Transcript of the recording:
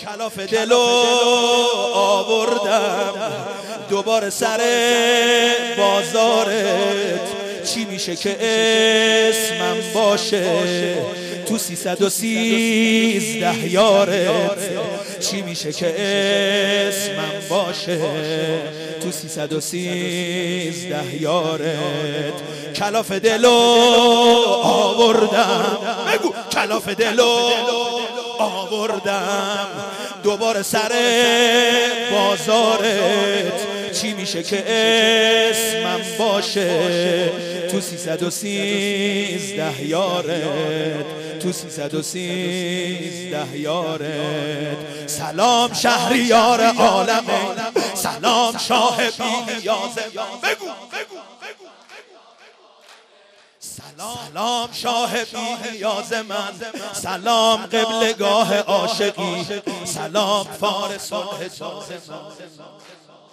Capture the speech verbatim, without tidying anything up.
کلاف دلو آوردم دوباره سر بازارت، چی میشه که اسمم باشه تو سیصد و سیزده یارت، چی میشه که اسمم باشه تو سیصد و سیزده یارت. کلاف دلو آوردم، بگو کلاف دلو آوردم دوباره سر بازارت، چی میشه که اسمم باشه تو سیصد و سیزده یارت، تو سیصد و سیزده یارت. سلام شهریار عالمه، سلام شاه بی نیازه، بگو سلام شاه بی نیاز من، سلام قبلگاه عاشقی، سلام فارس و حجاز من.